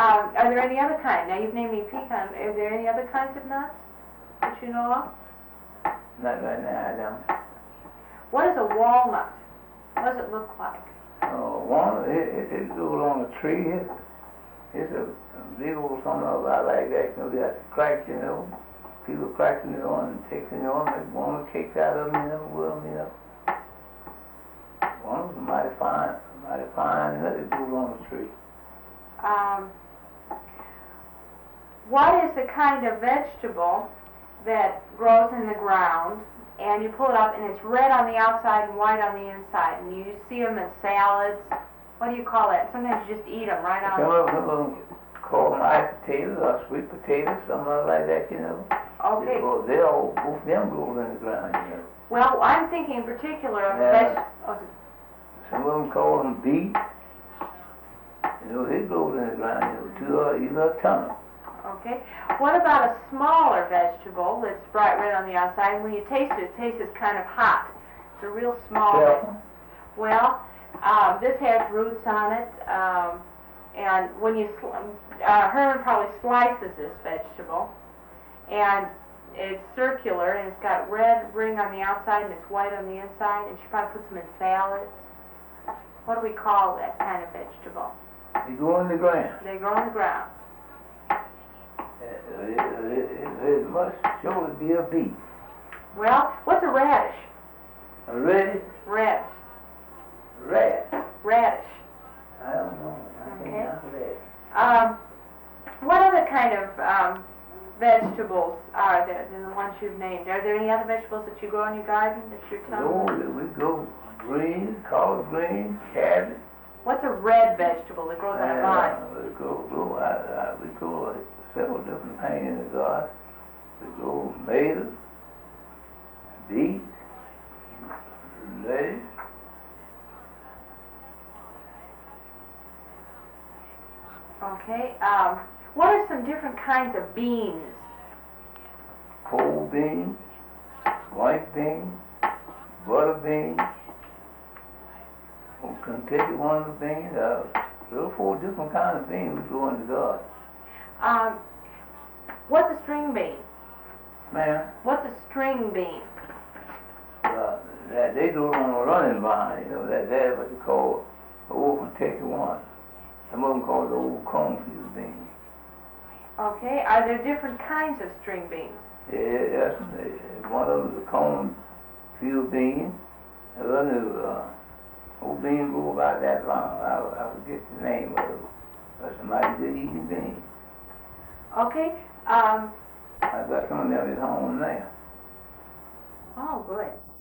Are there any other kind? Now you've named me pecan. Are there any other kinds of nuts that you know of? Not right now, I don't. What is a walnut? What does it look like? Walnut, it goes on a tree. It's a big old something about like that. You know, they got the cracks, you know. People cracking it on and taking it on, make walnut cakes out of them, you know, with them, you know. Walnut's mighty fine nut that goes on a tree. What is the kind of vegetable that grows in the ground and you pull it up and it's red on the outside and white on the inside, and you see them in salads? What do you call that? Sometimes you just eat them right out. Some of them call them iced potatoes or sweet potatoes, something like that, you know. Okay. Both of them grow in the ground, you know. Well, I'm thinking in particular of Some of them call them beets. You know, it grows in the ground, you know, either a ton. Okay. What about a smaller vegetable that's bright red on the outside, and when you taste it, it tastes kind of hot? It's a real small one. Well, this has roots on it, and when you, Herman probably slices this vegetable, and it's circular, and it's got red ring on the outside, and it's white on the inside, and she probably puts them in salads. What do we call that kind of vegetable? They grow in the ground. They grow in the ground. It must surely be a beet. Well, what's a radish? A radish? Radish. Radish. I don't know. I think Okay. I'm radish. What other kind of vegetables are there than the ones you've named? Are there any other vegetables that you grow in your garden that you're telling me? We grow greens, collard greens, cabbage. What's a red vegetable that grows on a vine? We grow several different things in the garden. We grow tomatoes, beets, lettuce. Okay. What are some different kinds of beans? Cold beans, white beans, butter beans. We can take one of the beans. 3 or 4 different kinds of beans we grow in the garden. What's a string bean? Ma'am? What's a string bean? That they grow on a running vine, you know, that's what you call the old Kentucky one. Some of them call it the old cornfield bean. Okay, are there different kinds of string beans? Yes, one of them is a cornfield bean. The other is old bean grew about that long. I forget the name of it. But somebody did eating beans. Okay, I got some of them at home now. oh, good.